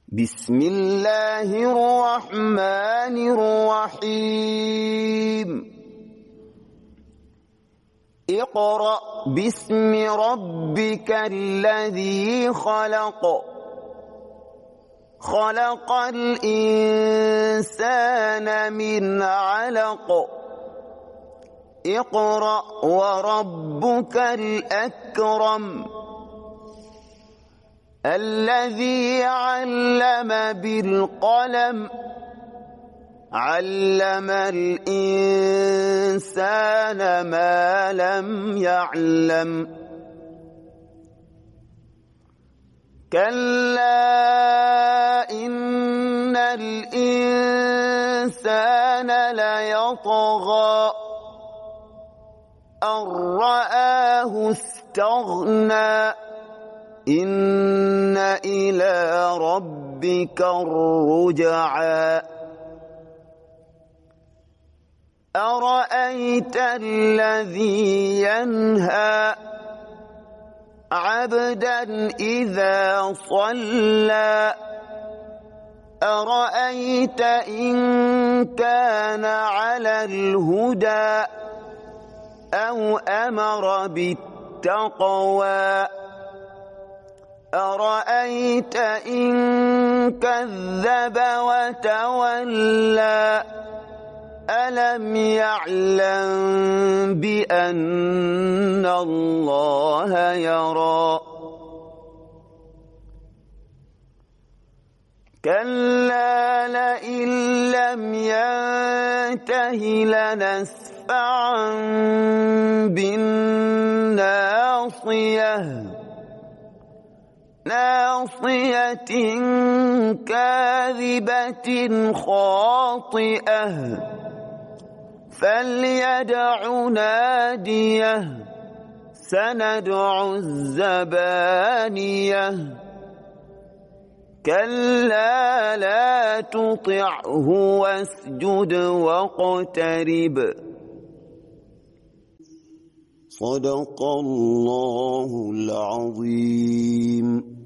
بسم الله الرحمن الرحيم اقرأ باسم ربك الذي خلق خلق الإنسان من علق اقرأ وربك الأكرم الذي علم بالقلم علم الإنسان ما لم يعلم كلا إن الإنسان ليطغى أن رآه استغنى إن إلى ربك الرجعى أرأيت الذي ينهى عبدا إذا صلى أرأيت إن كان على الهدى أو أمر بالتقوى أرأيت إن كذب وتولى ألم يعلم بأن الله يرى كلا لئن لم ينته لنسفعا بالناصية ناصية كاذبة خاطئة فليدع ناديه سندع الزبانية كلا لا تطعه واسجد واقترب صدق الله العظيم.